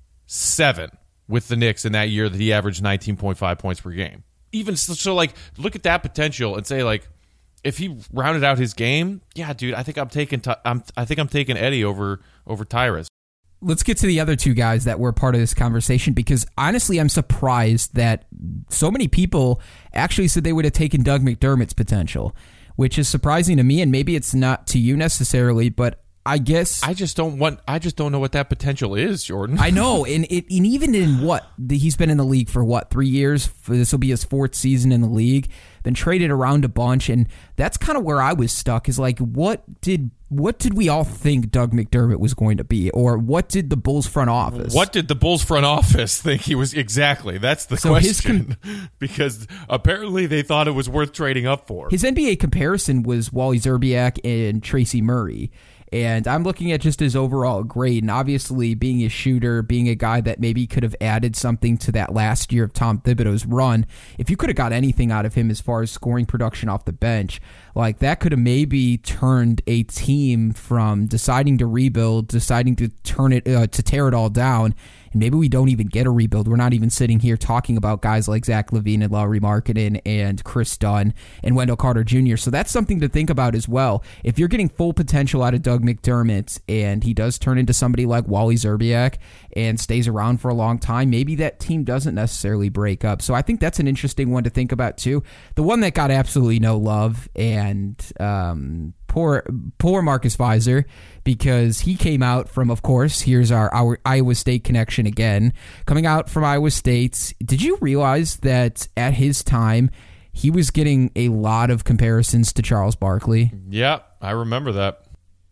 Speaker 5: seven with the Knicks in that year that he averaged nineteen point five points per game. Even so, so like, look at that potential and say, like, if he rounded out his game, yeah, dude, I think I'm taking I'm I think I'm taking Eddie over over Tyrus.
Speaker 4: Let's get to the other two guys that were part of this conversation, because honestly, I'm surprised that so many people actually said they would have taken Doug McDermott's potential, which is surprising to me, and maybe it's not to you necessarily, but I guess
Speaker 5: I just don't want. I just don't know what that potential is, Jordan.
Speaker 4: I know, and it, and even in what he's been in the league for what three years. This will be his fourth season in the league. Been traded around a bunch, and that's kind of where I was stuck. Is like, what did what did we all think Doug McDermott was going to be, or what did the Bulls front office?
Speaker 5: What did the Bulls front office think he was? Exactly, that's the
Speaker 4: so
Speaker 5: question.
Speaker 4: His com-
Speaker 5: because apparently they thought it was worth trading up for.
Speaker 4: His N B A comparison was Wally Szczerbiak and Tracy Murray. And I'm looking at just his overall grade, and obviously being a shooter, being a guy that maybe could have added something to that last year of Tom Thibodeau's run. If you could have got anything out of him as far as scoring production off the bench, like that could have maybe turned a team from deciding to rebuild, deciding to turn it uh, to tear it all down. And maybe we don't even get a rebuild. We're not even sitting here talking about guys like Zach LaVine and Lauri Markkanen and Chris Dunn and Wendell Carter Junior So that's something to think about as well. If you're getting full potential out of Doug McDermott and he does turn into somebody like Wally Szczerbiak and stays around for a long time, maybe that team doesn't necessarily break up. So I think that's an interesting one to think about too. The one that got absolutely no love and um, poor poor Marcus Fizer, because he came out from, of course, here's our, our Iowa State connection again, coming out from Iowa State. Did you realize that at his time, he was getting a lot of comparisons to Charles Barkley?
Speaker 5: Yeah, I remember that.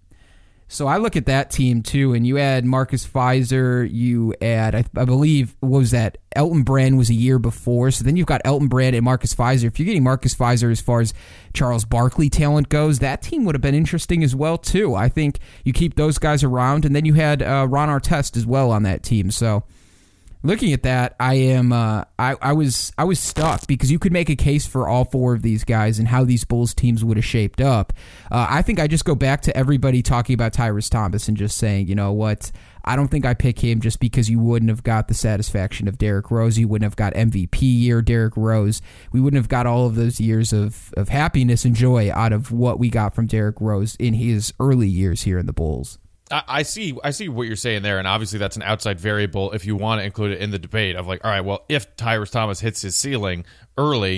Speaker 4: So I look at that team too, and you add Marcus Fizer, you add, I, I believe, what was that? Elton Brand was a year before, so then you've got Elton Brand and Marcus Fizer. If you're getting Marcus Fizer as far as Charles Barkley talent goes, that team would have been interesting as well too. I think you keep those guys around, and then you had uh, Ron Artest as well on that team. So looking at that, I am uh, I, I was I was stuck, because you could make a case for all four of these guys and how these Bulls teams would have shaped up. Uh, I think I just go back to everybody talking about Tyrus Thomas and just saying, you know what, I don't think I pick him just because you wouldn't have got the satisfaction of Derrick Rose. You wouldn't have got M V P year Derrick Rose. We wouldn't have got all of those years of, of happiness and joy out of what we got from Derrick Rose in his early years here in the Bulls.
Speaker 5: I see I see what you're saying there, and obviously that's an outside variable if you want to include it in the debate of like, all right, well, if Tyrus Thomas hits his ceiling early,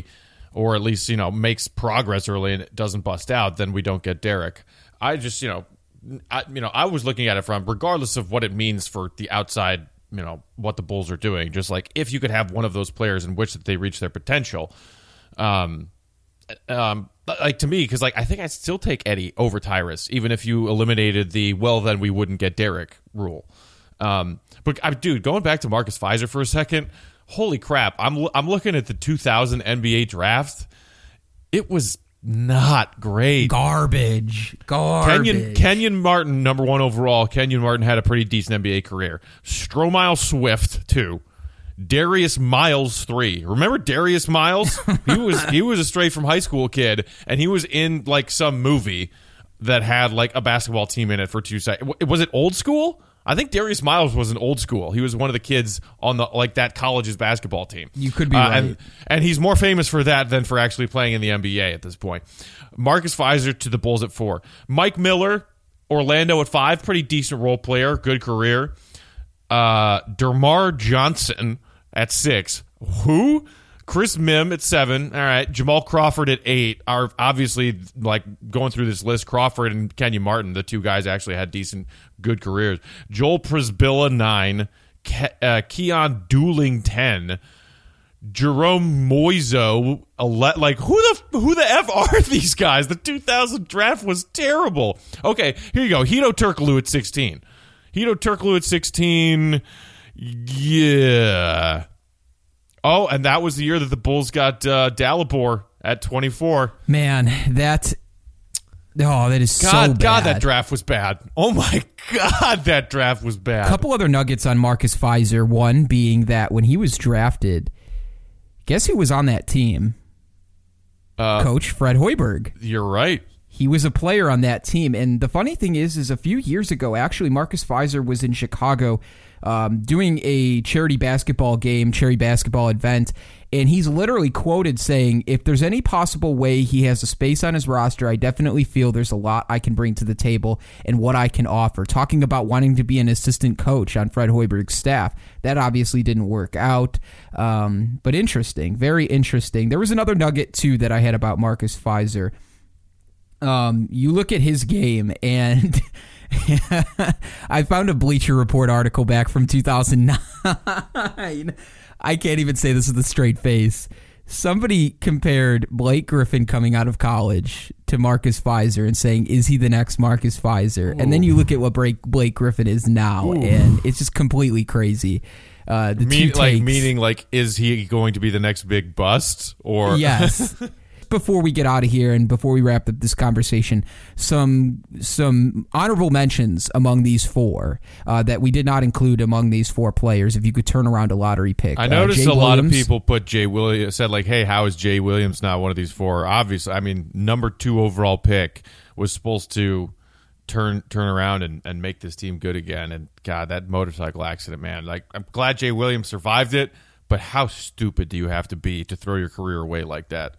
Speaker 5: or at least, you know, makes progress early and it doesn't bust out, then we don't get Derek. I just, you know, I, you know, I was looking at it from, regardless of what it means for the outside, you know, what the Bulls are doing, just like if you could have one of those players in which that they reach their potential, um, um, like to me, because like I think I'd still take Eddie over Tyrus, even if you eliminated the well, then we wouldn't get Derek rule. Um, but I, dude, going back to Marcus Fizer for a second, holy crap! I'm I'm looking at the two thousand N B A draft. It was not great.
Speaker 4: Garbage. Garbage.
Speaker 5: Kenyon, Kenyon Martin, number one overall. Kenyon Martin had a pretty decent N B A career. Stromile Swift, two. Darius Miles, three. Remember Darius Miles? He was he was a straight from high school kid, and he was in like some movie that had like a basketball team in it for two seconds. Was it Old School? I think Darius Miles was an Old School. He was one of the kids on the like that college's basketball team.
Speaker 4: You could be
Speaker 5: uh,
Speaker 4: right.
Speaker 5: And, and he's more famous for that than for actually playing in the N B A at this point. Marcus Fizer to the Bulls at four. Mike Miller, Orlando at five. Pretty decent role player. Good career. Uh, DeMar Johnson at six. Who? Chris Mim at seven. All right. Jamal Crawford at eight. Are obviously, like, going through this list, Crawford and Kenyon Martin, the two guys actually had decent, good careers. Joel Prisbilla, nine. Ke- uh, Keon Dooling, ten. Jerome Moiso, ele- like, who the who the F are these guys? The two thousand draft was terrible. Okay, here you go. Hedo Turkoglu at sixteen. Hedo Turkoglu at sixteen. Yeah. Oh, and that was the year that the Bulls got uh, Dalibor at twenty-four.
Speaker 4: Man, that... Oh, that is
Speaker 5: God,
Speaker 4: so bad.
Speaker 5: God, that draft was bad. Oh, my God, that draft was bad.
Speaker 4: A couple other nuggets on Marcus Fizer. One being that when he was drafted, guess who was on that team?
Speaker 5: Uh,
Speaker 4: Coach Fred Hoiberg.
Speaker 5: You're right.
Speaker 4: He was a player on that team. And the funny thing is, is a few years ago, actually, Marcus Fizer was in Chicago um, doing a charity basketball game, charity basketball event, and he's literally quoted saying, if there's any possible way he has a space on his roster, I definitely feel there's a lot I can bring to the table and what I can offer. Talking about wanting to be an assistant coach on Fred Hoiberg's staff. That obviously didn't work out, um, but interesting, very interesting. There was another nugget, too, that I had about Marcus Fizer. Um, you look at his game, and I found a Bleacher Report article back from two thousand nine. I can't even say this with a straight face. Somebody compared Blake Griffin coming out of college to Marcus Fizer and saying, is he the next Marcus Fizer? Ooh. And then you look at what Blake Griffin is now, Ooh. and it's just completely crazy. Uh, the
Speaker 5: Me-
Speaker 4: two
Speaker 5: like
Speaker 4: takes,
Speaker 5: meaning like, is he going to be the next big bust? Or
Speaker 4: yes. Before we get out of here and before we wrap up this conversation, some some honorable mentions among these four uh, that we did not include among these four players. If you could turn around a lottery pick,
Speaker 5: I noticed
Speaker 4: uh,
Speaker 5: a lot of
Speaker 4: Williams,
Speaker 5: people put Jay Williams, said like, "Hey, how is Jay Williams not one of these four?" Obviously, I mean, number two overall pick was supposed to turn turn around and, and make this team good again. And God, that motorcycle accident, man! Like, I'm glad Jay Williams survived it, but how stupid do you have to be to throw your career away like that?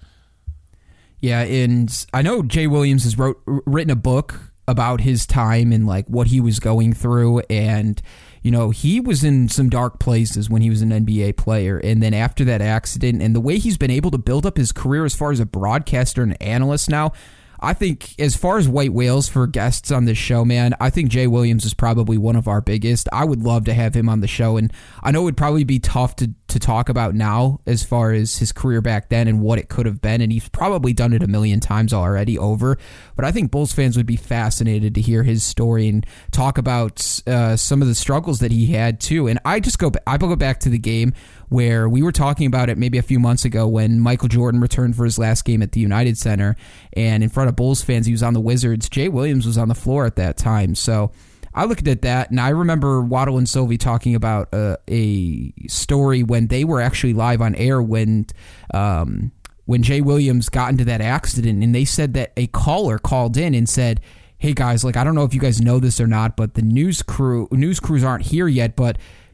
Speaker 4: Yeah, and I know Jay Williams has wrote written a book about his time and like what he was going through, and you know, he was in some dark places when he was an N B A player, and then after that accident and the way he's been able to build up his career as far as a broadcaster and analyst now, I think as far as white whales for guests on this show, man, I think Jay Williams is probably one of our biggest. I would love to have him on the show, and I know it would probably be tough to, to talk about now as far as his career back then and what it could have been, and he's probably done it a million times already over, but I think Bulls fans would be fascinated to hear his story and talk about uh, some of the struggles that he had too. And I just go, I go back to the game where we were talking about it maybe a few months ago when Michael Jordan returned for his last game at the United Center, and in front of Bulls fans, he was on the Wizards. Jay Williams was on the floor at that time. So I looked at that, and I remember Waddle and Sylvie talking about uh, a story when they were actually live on air when um, when Jay Williams got into that accident, and they said that a caller called in and said, hey guys, like, I don't know if you guys know this or not, but the news crew news crews aren't here yet, but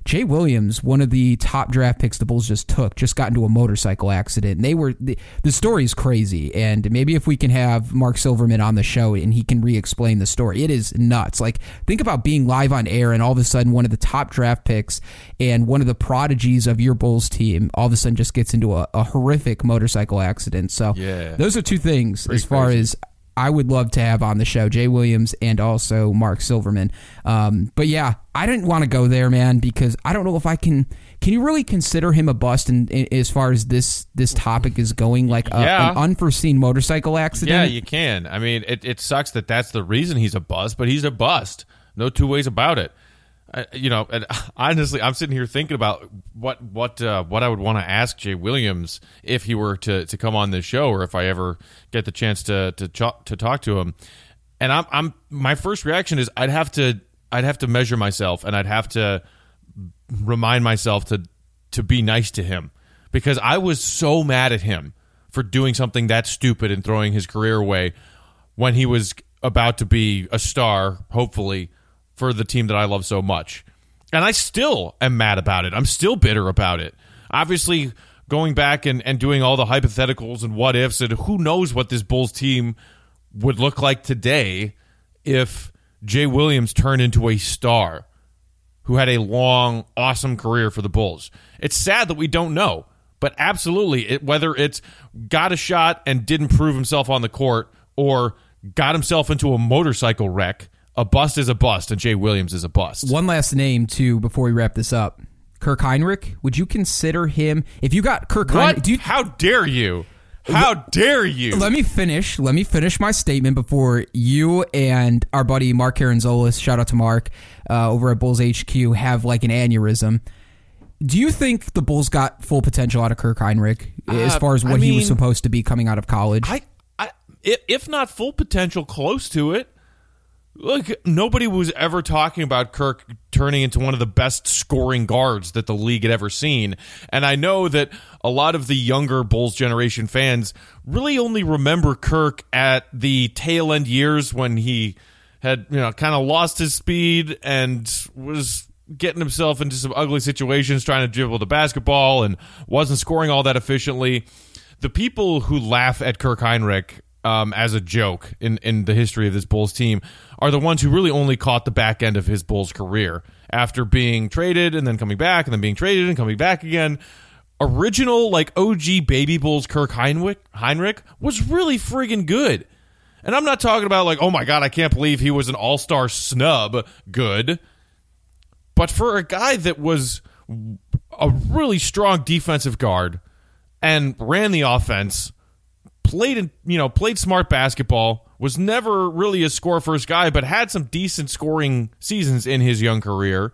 Speaker 4: Jay Williams, one of the top draft picks the Bulls just took, just got into a motorcycle accident. And they were the, the story is crazy. And maybe if we can have Mark Silverman on the show and he can re-explain the story, it is nuts. Like, think about being live on air and all of a sudden one of the top draft picks and one of the prodigies of your Bulls team all of a sudden just gets into a, a horrific motorcycle accident. So
Speaker 5: yeah.
Speaker 4: those are two things
Speaker 5: Pretty
Speaker 4: as far
Speaker 5: crazy.
Speaker 4: as I would love to have on the show, Jay Williams and also Mark Silverman. Um, but yeah, I didn't want to go there, man, because I don't know if I can. Can you really consider him a bust in, in, as far as this this topic is going? Like a,
Speaker 5: Yeah.
Speaker 4: an unforeseen motorcycle accident?
Speaker 5: Yeah, you can. I mean, it, it sucks that that's the reason he's a bust, but he's a bust. No two ways about it. I, you know, and honestly, I'm sitting here thinking about what what uh, what I would want to ask Jay Williams if he were to, to come on this show, or if I ever get the chance to to ch- to talk to him. And I'm I'm my first reaction is I'd have to I'd have to measure myself, and I'd have to remind myself to to be nice to him, because I was so mad at him for doing something that stupid and throwing his career away when he was about to be a star, hopefully, for the team that I love so much. And I still am mad about it. I'm still bitter about it. Obviously, going back and, and doing all the hypotheticals and what ifs, and who knows what this Bulls team would look like today if Jay Williams turned into a star who had a long, awesome career for the Bulls. It's sad that we don't know, but absolutely, it, whether it's got a shot and didn't prove himself on the court, or got himself into a motorcycle wreck, a bust is a bust, and Jay Williams is a bust.
Speaker 4: One last name, too, before we wrap this up. Kirk Hinrich, would you consider him... If you got Kirk
Speaker 5: What?
Speaker 4: Hinrich... Do you,
Speaker 5: How dare you? How dare you?
Speaker 4: Let me finish. Let me finish my statement before you and our buddy Mark Caranzolis, shout out to Mark, uh, over at Bulls H Q, have like an aneurysm. Do you think the Bulls got full potential out of Kirk Hinrich uh, as far as what
Speaker 5: I
Speaker 4: he was
Speaker 5: mean,
Speaker 4: supposed to be coming out of college?
Speaker 5: I, I, if not full potential, close to it. Look, nobody was ever talking about Kirk turning into one of the best scoring guards that the league had ever seen. And I know that a lot of the younger Bulls generation fans really only remember Kirk at the tail end years when he had, you know, kind of lost his speed and was getting himself into some ugly situations trying to dribble the basketball and wasn't scoring all that efficiently. The people who laugh at Kirk Hinrich Um, as a joke in, in the history of this Bulls team are the ones who really only caught the back end of his Bulls career after being traded and then coming back and then being traded and coming back again. Original, like, O G baby Bulls Kirk Hinrich, Hinrich was really friggin' good. And I'm not talking about, like, oh my God, I can't believe he was an all-star snub good. But for a guy that was a really strong defensive guard and ran the offense, played in, you know, played smart basketball, was never really a score first guy, but had some decent scoring seasons in his young career.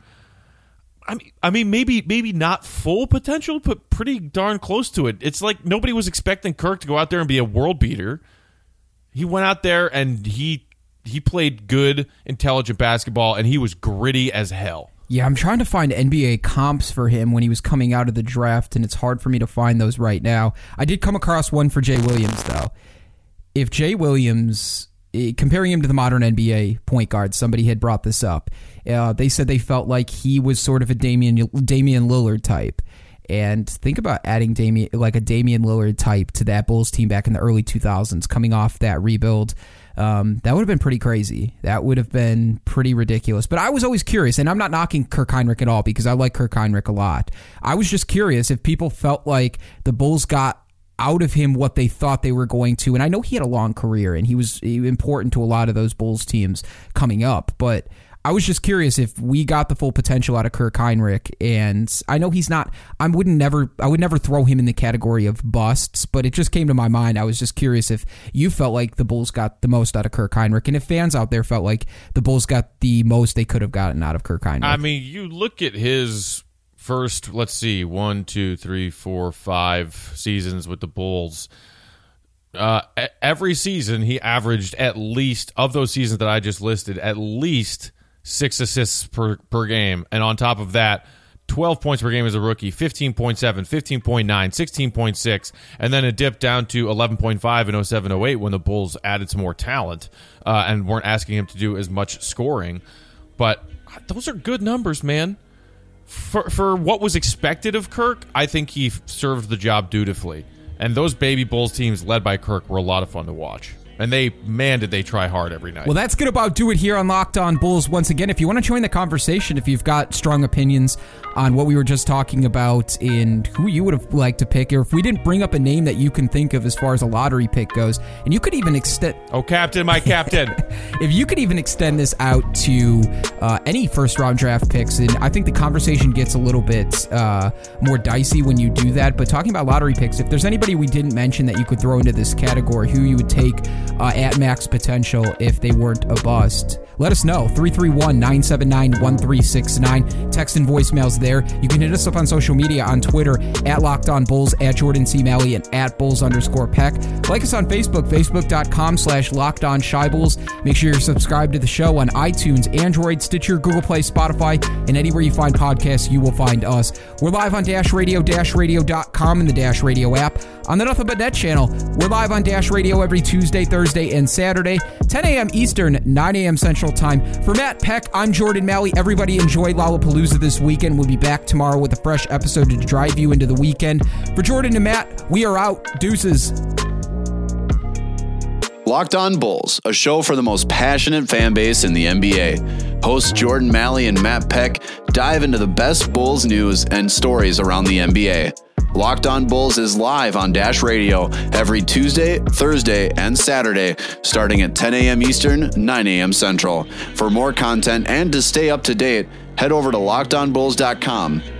Speaker 5: I mean, I mean, maybe maybe not full potential, but pretty darn close to it. It's like nobody was expecting Kirk to go out there and be a world beater. He went out there and he he played good, intelligent basketball, and he was gritty as hell.
Speaker 4: Yeah, I'm trying to find N B A comps for him when he was coming out of the draft, and it's hard for me to find those right now. I did come across one for Jay Williams, though. If Jay Williams, comparing him to the modern N B A point guard, somebody had brought this up. Uh, they said they felt like he was sort of a Damian Damian Lillard type. And think about adding Damian, like a Damian Lillard type to that Bulls team back in the early two thousands, coming off that rebuild. Um, that would have been pretty crazy. That would have been pretty ridiculous. But I was always curious, and I'm not knocking Kirk Hinrich at all because I like Kirk Hinrich a lot. I was just curious if people felt like the Bulls got out of him what they thought they were going to. And I know he had a long career, and he was important to a lot of those Bulls teams coming up, but I was just curious if we got the full potential out of Kirk Hinrich, and I know he's not. I wouldn't never. I would never throw him in the category of busts, but it just came to my mind. I was just curious if you felt like the Bulls got the most out of Kirk Hinrich, and if fans out there felt like the Bulls got the most they could have gotten out of Kirk Hinrich.
Speaker 5: I mean, you look at his first, let's see, one, two, three, four, five seasons with the Bulls. Uh, every season, he averaged at least, of those seasons that I just listed, at least six assists per, per game. And on top of that, twelve points per game as a rookie, fifteen point seven, fifteen point nine, sixteen point six, and then it dipped down to eleven point five in oh seven oh eight when the Bulls added some more talent uh, and weren't asking him to do as much scoring. But those are good numbers, man. for for what was expected of Kirk, I think he served the job dutifully. And those baby Bulls teams led by Kirk were a lot of fun to watch. And they, man, did they try hard every night.
Speaker 4: Well, that's going to about do it here on Locked On Bulls. Once again, if you want to join the conversation, if you've got strong opinions on what we were just talking about and who you would have liked to pick, or if we didn't bring up a name that you can think of as far as a lottery pick goes, and you could even extend...
Speaker 5: Oh, Captain, my Captain.
Speaker 4: If you could even extend this out to uh, any first-round draft picks, and I think the conversation gets a little bit uh, more dicey when you do that, but talking about lottery picks, if there's anybody we didn't mention that you could throw into this category, who you would take uh, at max potential if they weren't a bust, let us know. three three one, nine seven nine, one three six nine. Text and voicemails there. You can hit us up on social media on Twitter at Locked On Bulls, at Jordan C. Malley, and at Bulls underscore Peck. Like us on Facebook, facebook.com slash Locked On Shy Bulls. Make sure you're subscribed to the show on iTunes, Android, Stitcher, Google Play, Spotify, and anywhere you find podcasts, you will find us. We're live on Dash Radio, dash radio dot com, and the Dash Radio app. On the Nothing But Net channel, we're live on Dash Radio every Tuesday, Thursday, and Saturday, ten a.m. Eastern, nine a.m. Central Time. For Matt Peck, I'm Jordan Malley. Everybody enjoy Lollapalooza this weekend. We'll be back tomorrow with a fresh episode to drive you into the weekend. For Jordan and Matt, we are out. Deuces.
Speaker 2: Locked On Bulls, a show for the most passionate fan base in the N B A. Hosts Jordan Malley and Matt Peck dive into the best Bulls news and stories around the N B A. Locked On Bulls is live on Dash Radio every Tuesday, Thursday, and Saturday, starting at ten a.m. Eastern, nine a.m. Central. For more content and to stay up to date, head over to locked on bulls dot com